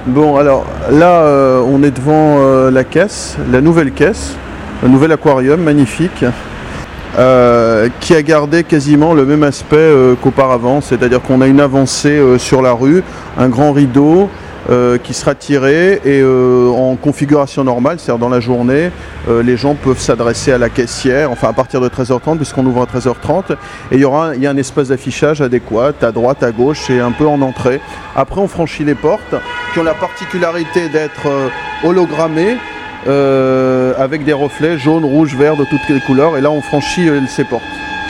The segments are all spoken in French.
Bon, alors là, on est devant la caisse, la nouvelle caisse, un nouvel aquarium magnifique, qui a gardé quasiment le même aspect qu'auparavant, c'est-à-dire qu'on a une avancée sur la rue, un grand rideau qui sera tiré et en configuration normale, c'est-à-dire dans la journée, les gens peuvent s'adresser à la caissière, enfin à partir de 13h30 puisqu'on ouvre à 13h30, et il y a un espace d'affichage adéquat, à droite, à gauche et un peu en entrée. Après on franchit les portes qui ont la particularité d'être hologrammées, avec des reflets jaunes, rouges, verts de toutes les couleurs, et là on franchit ces portes.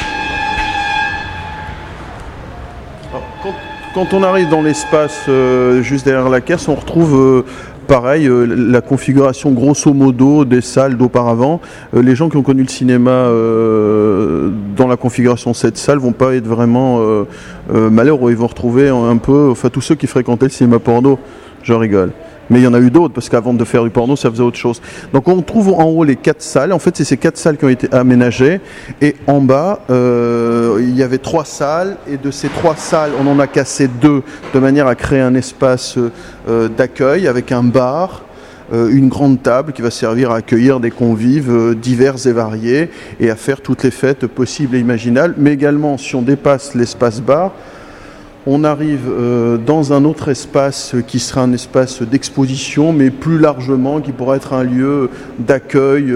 Quand on arrive dans l'espace juste derrière la caisse, on retrouve pareil la configuration grosso modo des salles d'auparavant. Les gens qui ont connu le cinéma dans la configuration de cette salle vont pas être vraiment malheureux. Ils vont retrouver un peu, enfin tous ceux qui fréquentaient le cinéma porno, je rigole. Mais il y en a eu d'autres, parce qu'avant de faire du porno, ça faisait autre chose. Donc on trouve en haut les 4 salles. En fait, c'est ces 4 salles qui ont été aménagées. Et en bas, il y avait 3 salles. Et de ces 3 salles, on en a cassé 2, de manière à créer un espace d'accueil avec un bar, une grande table qui va servir à accueillir des convives divers et variés et à faire toutes les fêtes possibles et imaginables. Mais également, si on dépasse l'espace bar, on arrive dans un autre espace qui sera un espace d'exposition, mais plus largement, qui pourra être un lieu d'accueil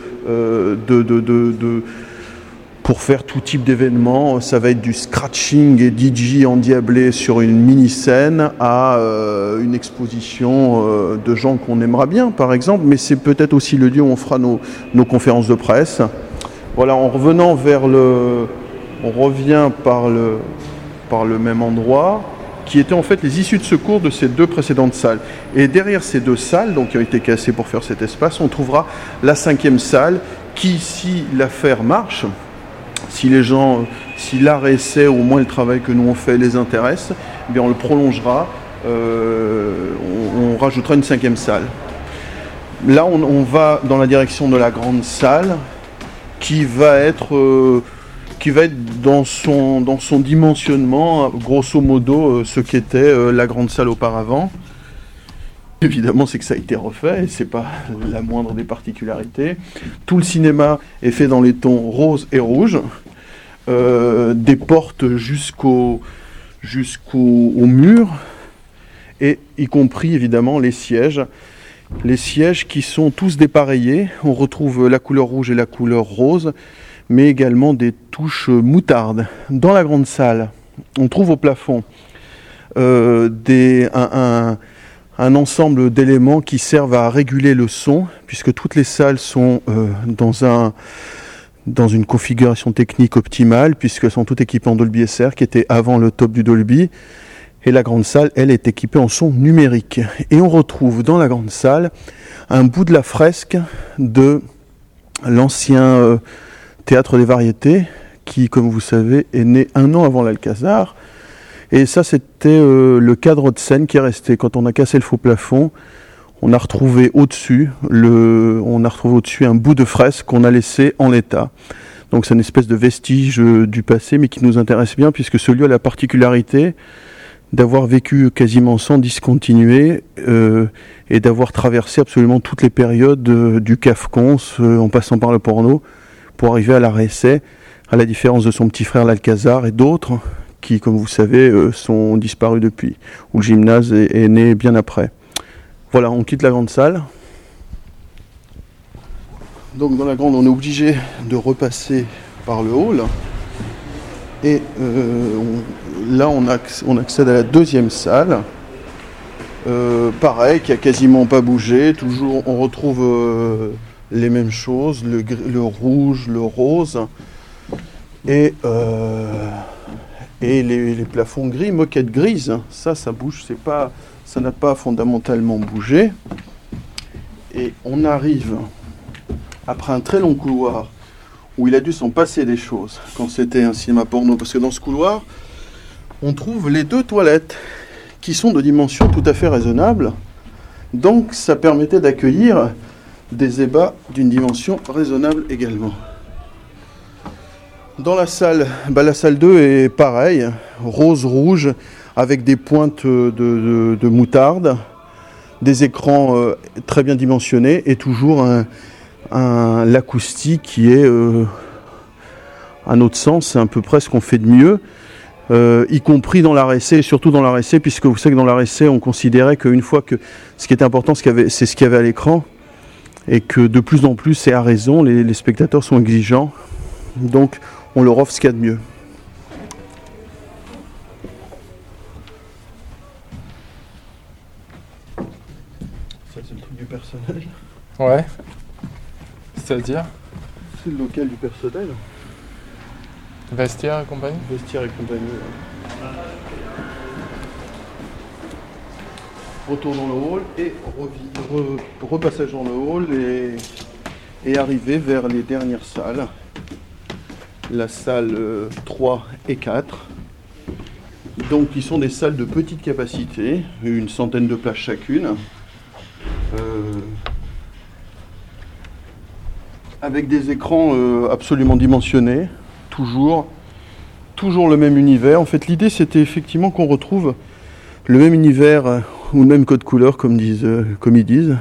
pour faire tout type d'événements. Ça va être du scratching et DJ endiablé sur une mini-scène à une exposition de gens qu'on aimera bien, par exemple, mais c'est peut-être aussi le lieu où on fera nos conférences de presse. Voilà, en revenant on revient par le même endroit, qui étaient en fait les issues de secours de ces 2 précédentes salles. Et derrière ces 2 salles, donc qui ont été cassées pour faire cet espace, on trouvera la 5e salle qui, si l'affaire marche, si l'art et essai, au moins le travail que nous on fait, les intéresse, eh bien on le prolongera, on rajoutera une 5e salle. Là, on va dans la direction de la grande salle, qui va être dans son dimensionnement, grosso modo, ce qu'était la grande salle auparavant. Évidemment, c'est que ça a été refait, et c'est pas la moindre des particularités. Tout le cinéma est fait dans les tons rose et rouge, des portes jusqu'au mur, et y compris évidemment les sièges qui sont tous dépareillés. On retrouve la couleur rouge et la couleur rose, mais également des touches moutarde. Dans la grande salle, on trouve au plafond un ensemble d'éléments qui servent à réguler le son, puisque toutes les salles sont dans une configuration technique optimale, puisqu'elles sont toutes équipées en Dolby SR, qui était avant le top du Dolby. Et la grande salle, elle, est équipée en son numérique. Et on retrouve dans la grande salle un bout de la fresque de l'ancien Théâtre des Variétés, qui, comme vous savez, est né 1 an avant l'Alcazar. Et ça, c'était le cadre de scène qui est resté. Quand on a cassé le faux plafond, on a retrouvé au-dessus un bout de fresque qu'on a laissé en l'état. Donc c'est une espèce de vestige du passé, mais qui nous intéresse bien, puisque ce lieu a la particularité d'avoir vécu quasiment sans discontinuer et d'avoir traversé absolument toutes les périodes du Cafcons, en passant par le porno, pour arriver à l'art essai, à la différence de son petit frère l'Alcazar et d'autres qui, comme vous savez, sont disparus depuis, où le gymnase est né bien après. Voilà, on quitte la grande salle. Donc dans la grande, on est obligé de repasser par le hall. Et là, on accède à la 2e salle. Pareil, qui a quasiment pas bougé. Toujours, on retrouve les mêmes choses, le rouge, le rose. Et les plafonds gris, moquette grise, ça bouge, ça n'a pas fondamentalement bougé. Et on arrive, après un très long couloir, où il a dû s'en passer des choses, quand c'était un cinéma porno, parce que dans ce couloir, on trouve les 2 toilettes, qui sont de dimension tout à fait raisonnable. Donc ça permettait d'accueillir des ébats d'une dimension raisonnable également. Dans la salle 2 est pareil, rose-rouge, avec des pointes de moutarde. des écrans très bien dimensionnés et toujours l'acoustique qui est, à notre sens, c'est à peu près ce qu'on fait de mieux, y compris dans l'art essai, et surtout dans l'art essai, puisque vous savez que dans l'art essai, on considérait qu'une fois que ce qui était important, c'est ce qu'il y avait à l'écran, et que de plus en plus, et à raison, les spectateurs sont exigeants, donc on leur offre ce qu'il y a de mieux. Ça, c'est le truc du personnel. Ouais. C'est-à-dire ? C'est le local du personnel. Vestiaire et compagnie ? Vestiaire et compagnie. Ouais. Retour dans le hall et repassage dans le hall et arrivé vers les dernières salles. La salle 3 et 4. Donc, qui sont des salles de petite capacité, une centaine de places chacune. Avec des écrans absolument dimensionnés, toujours le même univers. En fait, l'idée, c'était effectivement qu'on retrouve le même univers ou le même code couleur, comme ils disent,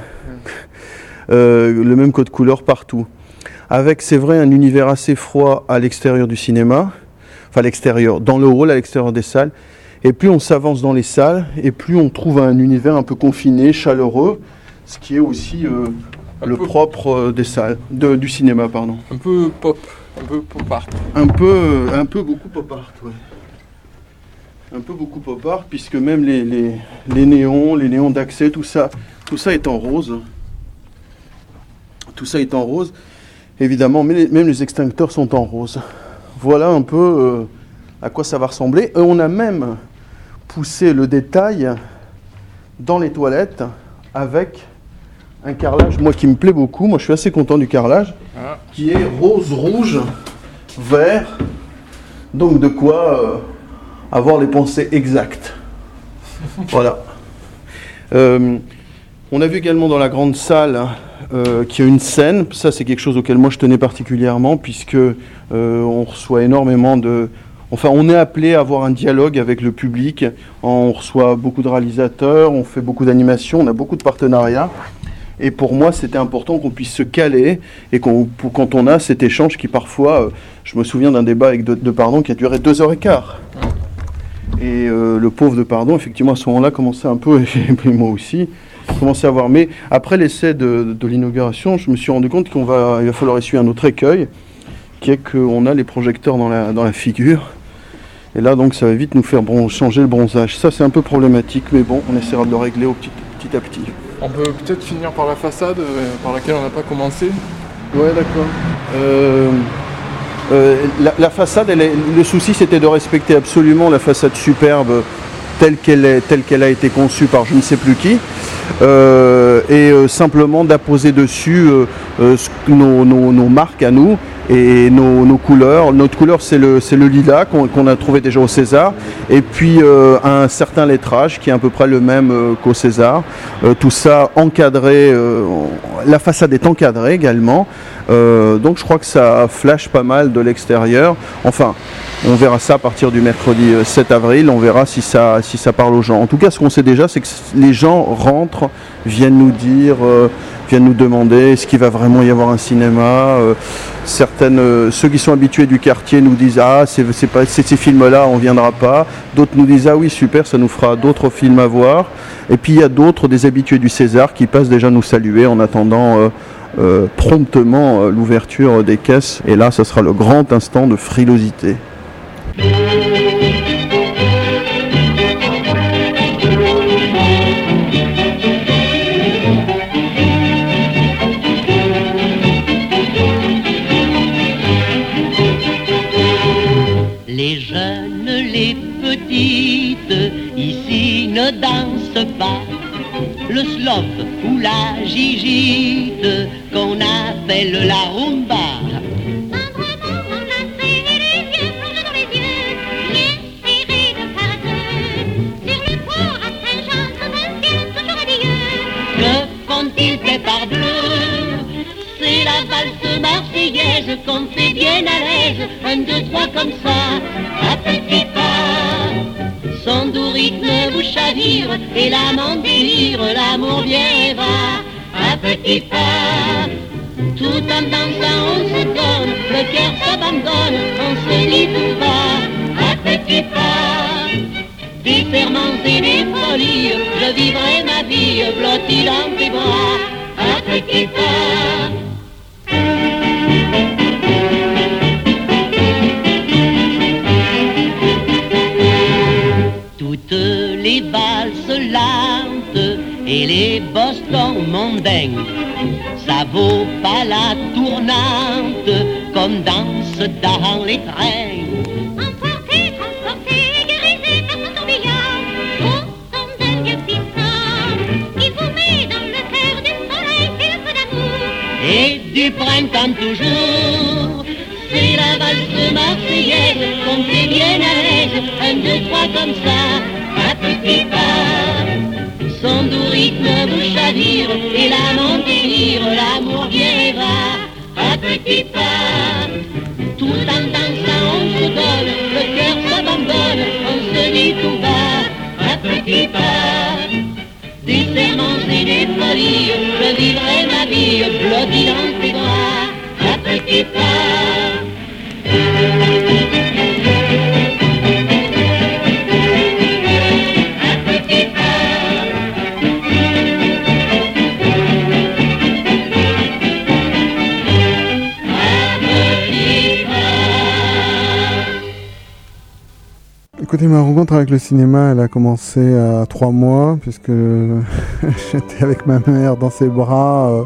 le même code couleur partout. Avec, c'est vrai, un univers assez froid à l'extérieur du cinéma, enfin à l'extérieur, dans le hall, à l'extérieur des salles. Et plus on s'avance dans les salles, et plus on trouve un univers un peu confiné, chaleureux, ce qui est aussi le propre des salles, du cinéma, pardon. Un peu pop art. Un peu beaucoup pop art, ouais. Un peu beaucoup pop art, puisque même les néons d'accès, tout ça est en rose. Tout ça est en rose. Évidemment, même les extincteurs sont en rose. Voilà un peu à quoi ça va ressembler. Et on a même poussé le détail dans les toilettes avec un carrelage, moi qui me plaît beaucoup, moi je suis assez content du carrelage, qui est rose, rouge, vert, donc de quoi avoir les pensées exactes. Voilà. On a vu également dans la grande salle qu'il y a une scène, ça c'est quelque chose auquel moi je tenais particulièrement, puisque on reçoit énormément on est appelé à avoir un dialogue avec le public, on reçoit beaucoup de réalisateurs, on fait beaucoup d'animations, on a beaucoup de partenariats. Et pour moi, c'était important qu'on puisse se caler et quand on a cet échange qui parfois, je me souviens d'un débat avec Depardon qui a duré 2h15. Et le pauvre Depardon, effectivement, à ce moment-là, commençait un peu, et moi aussi, commençait à voir. Mais après l'essai de l'inauguration, je me suis rendu compte il va falloir essuyer un autre écueil, qui est qu'on a les projecteurs dans la figure. Et là, donc, ça va vite nous faire changer le bronzage. Ça, c'est un peu problématique, mais bon, on essaiera de le régler petit à petit. On peut peut-être finir par la façade par laquelle on n'a pas commencé. Ouais, d'accord. La façade, le souci, c'était de respecter absolument la façade superbe telle qu'elle a été conçue par je ne sais plus qui, et simplement d'apposer dessus nos marques à nous et nos couleurs. Notre couleur, c'est le lilas qu'on a trouvé déjà au César, et puis un certain lettrage qui est à peu près le même qu'au César. Tout ça encadré, la façade est encadrée également, donc je crois que ça flash pas mal de l'extérieur. Enfin, on verra ça à partir du mercredi 7 avril, on verra si ça parle aux gens. En tout cas, ce qu'on sait déjà, c'est que les gens rentrent, viennent nous dire, viennent nous demander est-ce qu'il va vraiment y avoir un cinéma. Ceux qui sont habitués du quartier nous disent c'est ces films-là, on ne viendra pas. D'autres nous disent oui, super, ça nous fera d'autres films à voir. Et puis il y a d'autres, des habitués du César, qui passent déjà nous saluer en attendant promptement l'ouverture des caisses. Et là, ce sera le grand instant de frilosité. Les jeunes, les petites, ici ne dansent pas le slof ou la gigite qu'on appelle la rumba. C'est la valse marseillaise qu'on fait bien à l'aise, 1, 2, 3 comme ça, à petits pas, sans doux rythme vous chavire. chavire et l'amant délire, l'amour vient et va à petits pas. Tout en dansant on se donne, le cœur s'abandonne, on se dit tout bas à petits pas. Des serments et des folies, je vivrai ma vie blottie dans tes bras à petits pas. Toutes les valses lentes et les bostons mondains, ça vaut pas la tournante comme danse dans les trains. Emporté, transporté, grisé par son tourbillon, au son d'un vieux piston, qui vous met dans le cœur du soleil, c'est le feu d'amour. Et du printemps toujours, c'est la valse marseillaise, comptez bien à l'aise, 1, 2, 3 comme ça, à petits pas. Son doux rythme vous chavire et l'amant délire, l'amour vient et va à petits pas. Tout en dansant on se donne, le cœur s'abandonne, on se dit tout bas à petits pas. Des serments et des folies, je vivrai ma vie blottie dans tes bras à petits pas. Écoutez, ma rencontre avec le cinéma, elle a commencé à 3 mois, puisque j'étais avec ma mère dans ses bras.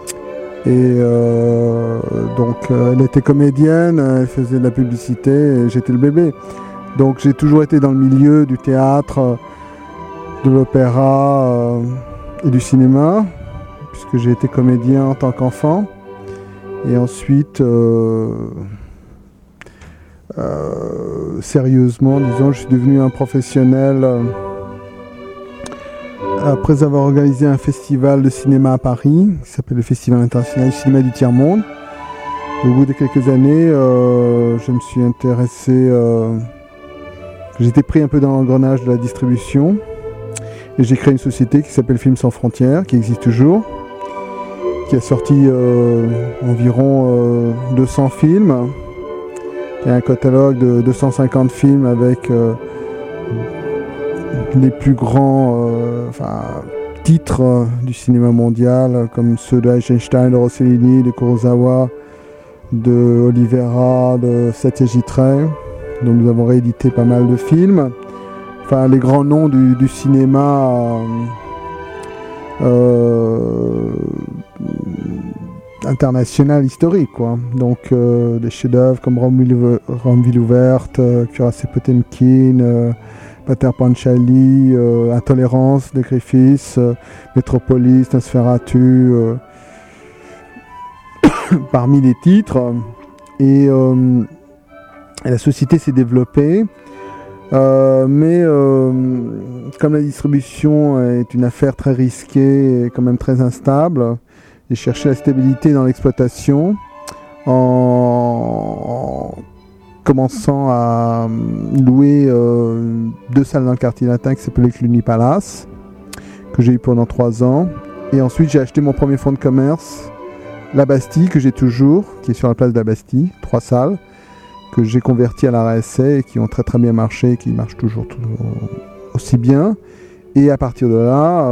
Donc, elle était comédienne, elle faisait de la publicité, et j'étais le bébé. Donc, j'ai toujours été dans le milieu du théâtre, de l'opéra et du cinéma, puisque j'ai été comédien en tant qu'enfant. Et ensuite... sérieusement, disons, je suis devenu un professionnel après avoir organisé un festival de cinéma à Paris qui s'appelle le Festival international du cinéma du tiers-monde. Au bout de quelques années, je me suis intéressé, j'étais pris un peu dans l'engrenage de la distribution et j'ai créé une société qui s'appelle Films sans frontières, qui existe toujours, qui a sorti environ 200 films. Il y a un catalogue de 250 films avec les plus grands titres du cinéma mondial, comme ceux de Eisenstein, de Rossellini, de Kurosawa, de Oliveira, de Satyajit Ray. Donc nous avons réédité pas mal de films. Enfin, les grands noms du cinéma international historique, quoi. Donc des chefs-d'œuvre comme Rome ville ouverte, Curaçao Potemkin, Pater Panchali, Intolérance de Griffiths, Metropolis, Nosferatu, parmi les titres. Et la société s'est développée, mais comme la distribution est une affaire très risquée et quand même très instable, j'ai cherché la stabilité dans l'exploitation en commençant à louer 2 salles dans le quartier latin qui s'appelait Cluny Palace, que j'ai eu pendant 3 ans. Et ensuite, j'ai acheté mon premier fonds de commerce, La Bastille, que j'ai toujours, qui est sur la place de la Bastille, 3 salles, que j'ai converti à la RSA et qui ont très très bien marché et qui marchent toujours aussi bien. Et à partir de là...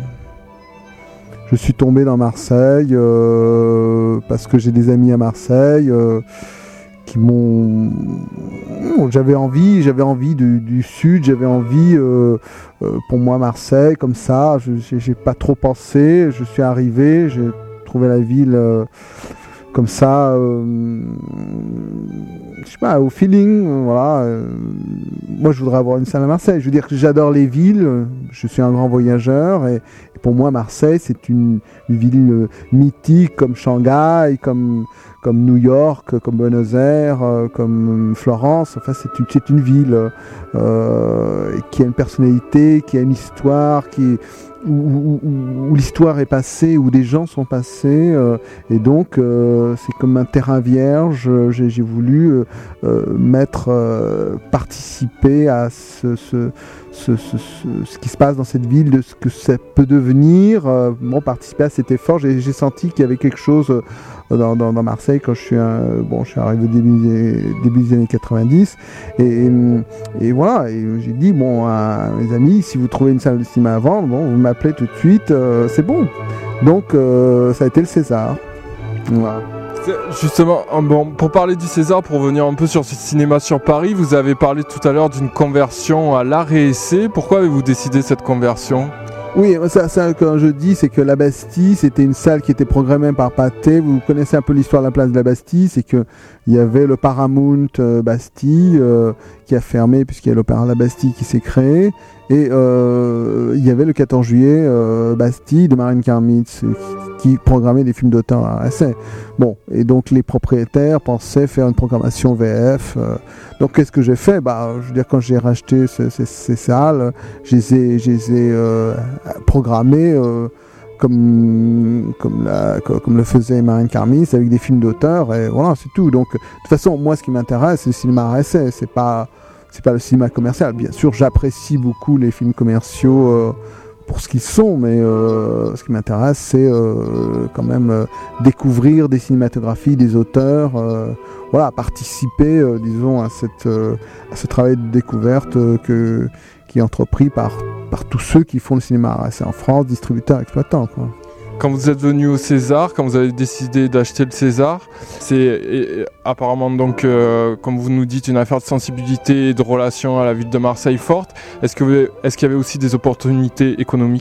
je suis tombé dans Marseille parce que j'ai des amis à Marseille qui m'ont... J'avais envie du sud, j'avais envie, pour moi, Marseille, comme ça. J'ai pas trop pensé, je suis arrivé, j'ai trouvé la ville comme ça, je sais pas, au feeling, voilà. Moi, je voudrais avoir une salle à Marseille. Je veux dire que j'adore les villes, je suis un grand voyageur et pour moi, Marseille, c'est une ville mythique comme Shanghai, comme New York, comme Buenos Aires, comme Florence. Enfin, c'est une ville qui a une personnalité, qui a une histoire, qui où l'histoire est passée, où des gens sont passés, et donc c'est comme un terrain vierge. J'ai voulu participer à ce qui se passe dans cette ville, de ce que ça peut devenir, participer à cet effort. J'ai senti qu'il y avait quelque chose dans Marseille quand je suis arrivé au début des années 90, et voilà, et j'ai dit à mes amis, si vous trouvez une salle de cinéma à vendre, vous m'appelez tout de suite, c'est bon. Donc ça a été le César. Voilà. Justement, pour parler du César, pour revenir un peu sur ce cinéma sur Paris, vous avez parlé tout à l'heure d'une conversion à l'art et essai. Pourquoi avez-vous décidé cette conversion ? Oui, ça quand je dis, c'est que la Bastille, c'était une salle qui était programmée par Pathé. Vous connaissez un peu l'histoire de la place de la Bastille, c'est que il y avait le Paramount Bastille qui a fermé puisqu'il y a l'Opéra La Bastille qui s'est créé, et il y avait le 14 juillet Bastille de Marine Karmitz qui programmait des films d'auteur à essai. Bon, et donc les propriétaires pensaient faire une programmation VF. Donc qu'est-ce que j'ai fait ? Je veux dire, quand j'ai racheté ces salles, je les ai programmées comme le faisait Marine Karmitz, avec des films d'auteur, et voilà, c'est tout. Donc de toute façon, moi, ce qui m'intéresse, c'est le cinéma à essai, c'est pas le cinéma commercial. Bien sûr, j'apprécie beaucoup les films commerciaux pour ce qu'ils sont, mais ce qui m'intéresse, c'est quand même découvrir des cinématographies, des auteurs, participer, disons, à ce travail de découverte qui est entrepris par tous ceux qui font le cinéma. C'est en France, distributeurs, exploitants, quoi. Quand vous êtes venu au César, quand vous avez décidé d'acheter le César, c'est apparemment donc, comme vous nous dites, une affaire de sensibilité et de relation à la ville de Marseille forte. Est-ce qu'il y avait aussi des opportunités économiques ?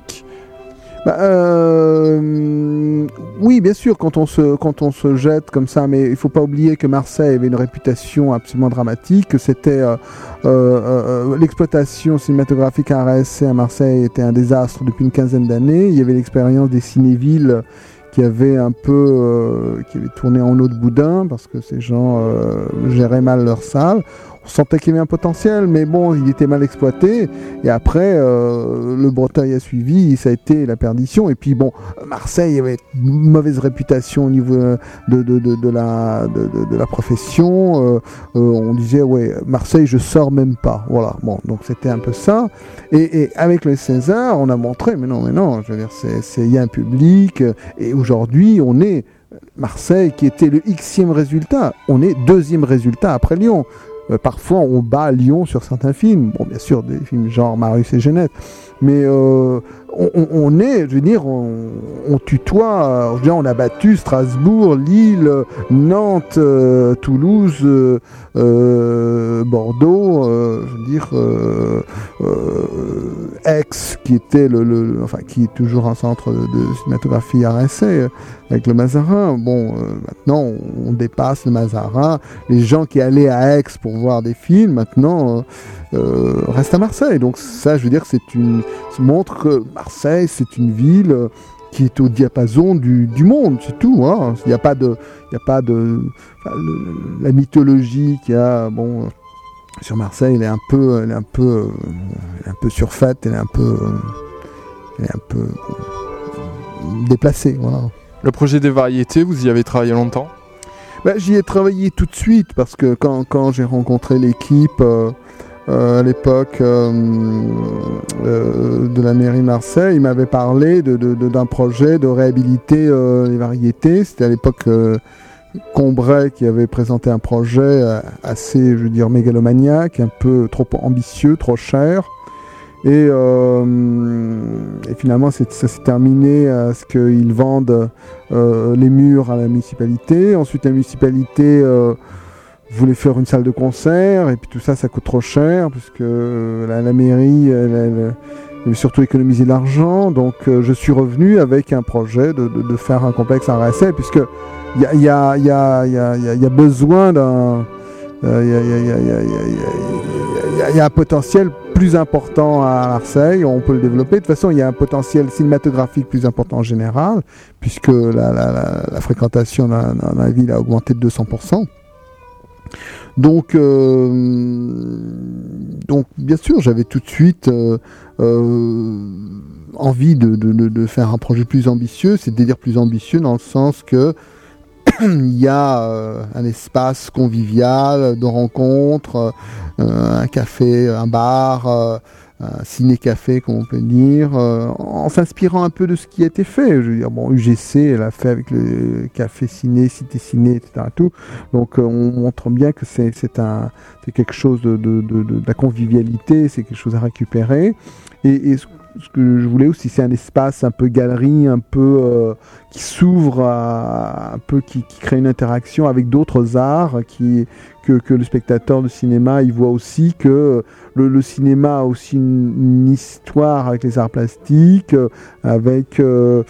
Oui, bien sûr, quand on se jette comme ça, mais il ne faut pas oublier que Marseille avait une réputation absolument dramatique, que c'était l'exploitation cinématographique à RSC à Marseille était un désastre depuis une quinzaine d'années. Il y avait l'expérience des cinévilles qui avaient tourné en eau de boudin parce que ces gens géraient mal leur salle. On sentait qu'il y avait un potentiel, mais bon, il était mal exploité. Et après, le Breteuil a suivi, ça a été la perdition. Et puis bon, Marseille avait une mauvaise réputation au niveau de la profession. On disait, Marseille, je sors même pas. Voilà. Bon, donc c'était un peu ça. Et avec le César, on a montré, mais non. Je veux dire, il y a un public. Et aujourd'hui, on est Marseille, qui était le Xème résultat. On est deuxième résultat après Lyon. Parfois, on bat Lyon sur certains films. Bon, bien sûr, des films genre Marius et Jeannette. Mais on est, je veux dire, on tutoie. Je veux dire, on a battu Strasbourg, Lille, Nantes, Toulouse, Bordeaux. Je veux dire, Aix, qui était qui est toujours un centre de cinématographie RSC, avec le Mazarin. Bon, maintenant, on dépasse le Mazarin. Les gens qui allaient à Aix pour voir des films, maintenant, restent à Marseille. Donc ça, je veux dire, ça montre que Marseille, c'est une ville qui est au diapason du monde, c'est tout. Hein. Il n'y a pas de la mythologie qu'il y a, sur Marseille, elle est un peu surfaite, elle est un peu déplacée, voilà. Le projet des variétés, vous y avez travaillé longtemps ? J'y ai travaillé tout de suite parce que quand j'ai rencontré l'équipe à l'époque de la mairie de Marseille, il m'avait parlé d'un projet de réhabiliter les variétés. C'était à l'époque Combray qui avait présenté un projet assez, je veux dire, mégalomaniaque, un peu trop ambitieux, trop cher. Et finalement, ça s'est terminé à ce qu'ils vendent les murs à la municipalité. Ensuite, la municipalité voulait faire une salle de concert, et puis tout ça, ça coûte trop cher, puisque la mairie, elle avait surtout économisé de l'argent. Donc, je suis revenu avec un projet de faire un complexe à RSC, puisque il y a besoin d'un... Il y a un potentiel plus important à Marseille, on peut le développer. De toute façon, il y a un potentiel cinématographique plus important en général, puisque la fréquentation dans la ville a augmenté de 200%. Donc bien sûr, j'avais tout de suite envie de faire un projet plus ambitieux, c'est-à-dire plus ambitieux dans le sens que il y a un espace convivial de rencontre, un café, un bar, un ciné-café, comme on peut dire, en s'inspirant un peu de ce qui a été fait. Je veux dire, bon, UGC, elle a fait avec le café ciné, cité ciné, etc. Tout. Donc, on montre bien que c'est quelque chose de la convivialité, c'est quelque chose à récupérer. Et ce que je voulais aussi, c'est un espace un peu galerie, un peu qui s'ouvre, un peu qui crée une interaction avec d'autres arts, que le spectateur de cinéma, il voit aussi que le cinéma a aussi une histoire avec les arts plastiques, avec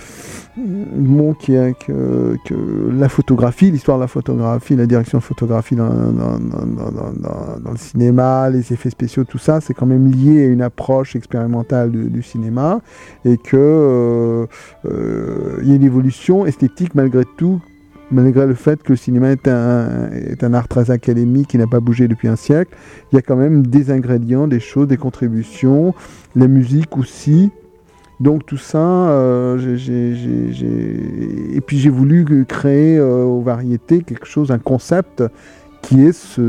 la photographie, l'histoire de la photographie, la direction de photographie dans le cinéma, les effets spéciaux, tout ça, c'est quand même lié à une approche expérimentale du cinéma, et que il y a une évolution esthétique malgré tout, malgré le fait que le cinéma est un art très académique qui n'a pas bougé depuis un siècle. Il y a quand même des ingrédients, des choses, des contributions, la musique aussi. Donc tout ça, et puis j'ai voulu créer aux variétés quelque chose, un concept qui est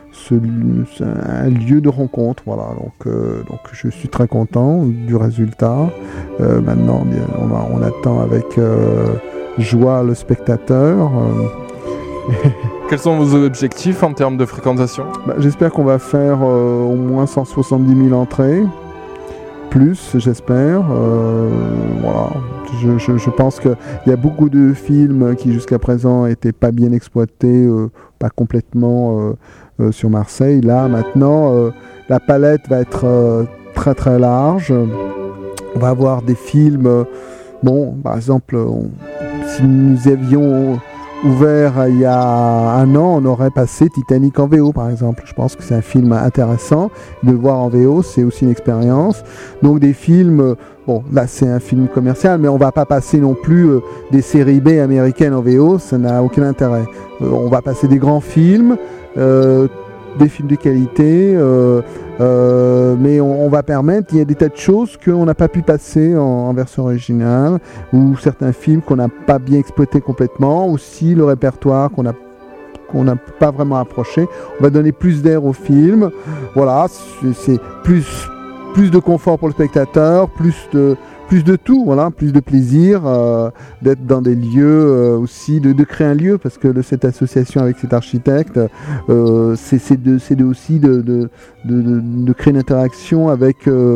un lieu de rencontre. Voilà. Donc je suis très content du résultat. Maintenant, bien, on attend avec joie le spectateur. Quels sont vos objectifs en termes de fréquentation ? J'espère qu'on va faire au moins 170 000 entrées. Plus, j'espère. Voilà. Je pense qu'il y a beaucoup de films qui jusqu'à présent n'étaient pas bien exploités, pas complètement sur Marseille. Là, maintenant, la palette va être très très large. On va avoir des films... par exemple, si nous avions ouvert il y a un an, on aurait passé Titanic en VO, par exemple. Je pense que c'est un film intéressant. De le voir en VO, c'est aussi une expérience. Donc des films, là c'est un film commercial, mais on va pas passer non plus des séries B américaines en VO, ça n'a aucun intérêt. On va passer des grands films, des films de qualité, mais on va permettre, il y a des tas de choses qu'on n'a pas pu passer en version originale, ou certains films qu'on n'a pas bien exploités complètement, aussi le répertoire qu'on n'a pas vraiment approché. On va donner plus d'air au film, voilà, c'est plus de confort pour le spectateur, plus de tout, voilà, plus de plaisir, d'être dans des lieux aussi, de créer un lieu, parce que cette association avec cet architecte, c'est aussi de créer une interaction avec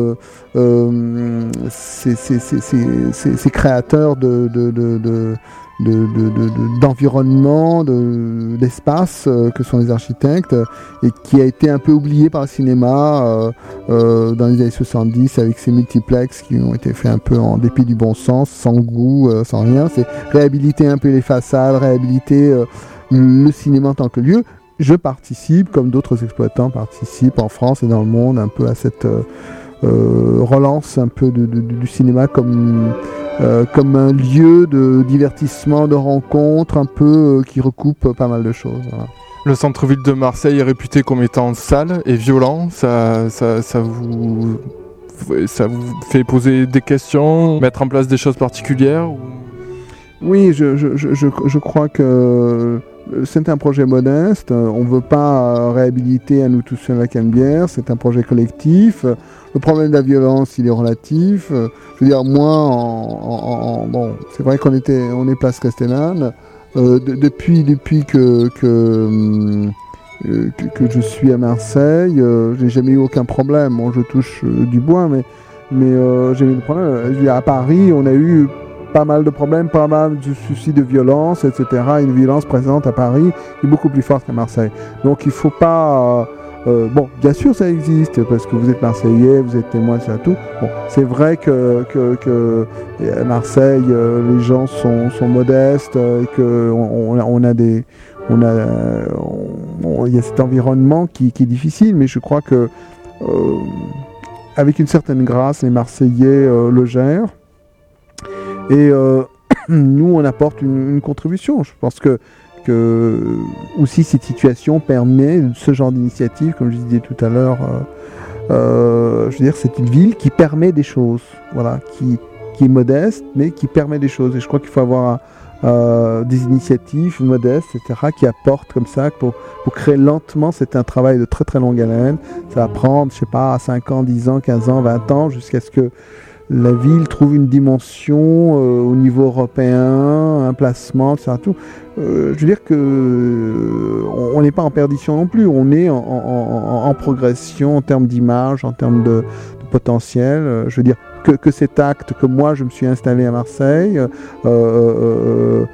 ces créateurs d'environnement, d'espace que sont les architectes, et qui a été un peu oublié par le cinéma dans les années 70 avec ces multiplex qui ont été faits un peu en dépit du bon sens, sans goût, sans rien. C'est réhabiliter un peu les façades, réhabiliter le cinéma en tant que lieu. Je participe, comme d'autres exploitants participent en France et dans le monde, un peu à cette relance un peu du cinéma comme un lieu de divertissement, de rencontre, un peu qui recoupe pas mal de choses. Voilà. Le centre-ville de Marseille est réputé comme étant sale et violent. Ça vous fait poser des questions, mettre en place des choses particulières ou... Oui, je crois que c'est un projet modeste. On ne veut pas réhabiliter à nous tous seuls la Canebière. C'est un projet collectif. Le problème de la violence, il est relatif. Je veux dire, moi, c'est vrai qu'on est place Castellane. Depuis que je suis à Marseille, j'ai jamais eu aucun problème. Bon, je touche du bois, mais j'ai eu des problèmes. Je veux dire, à Paris, on a eu pas mal de problèmes, pas mal de soucis de violence, etc. Une violence présente à Paris est beaucoup plus forte qu'à Marseille. Donc il faut pas... bien sûr ça existe, parce que vous êtes Marseillais, vous êtes témoin, c'est tout. Bon, c'est vrai que à Marseille, les gens sont modestes, et il y a cet environnement qui est difficile, mais je crois que avec une certaine grâce, les Marseillais le gèrent. Et nous, on apporte une contribution. Je pense que aussi cette situation permet ce genre d'initiative, comme je disais tout à l'heure, je veux dire, c'est une ville qui permet des choses, voilà, qui est modeste, mais qui permet des choses. Et je crois qu'il faut avoir des initiatives modestes, etc., qui apportent comme ça pour créer lentement. C'est un travail de très très longue haleine. Ça va prendre, je sais pas, 5 ans, 10 ans, 15 ans, 20 ans, jusqu'à ce que la ville trouve une dimension au niveau européen, un placement, etc. Tout. Je veux dire que on n'est pas en perdition non plus. On est en progression en termes d'image, en termes de potentiel. Je veux dire que cet acte, que moi je me suis installé à Marseille, que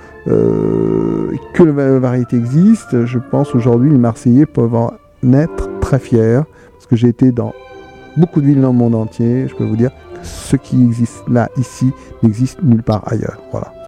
la variété existe, je pense aujourd'hui les Marseillais peuvent en être très fiers, parce que j'ai été dans beaucoup de villes dans le monde entier. Je peux vous dire que ce qui existe là, ici, n'existe nulle part ailleurs. Voilà.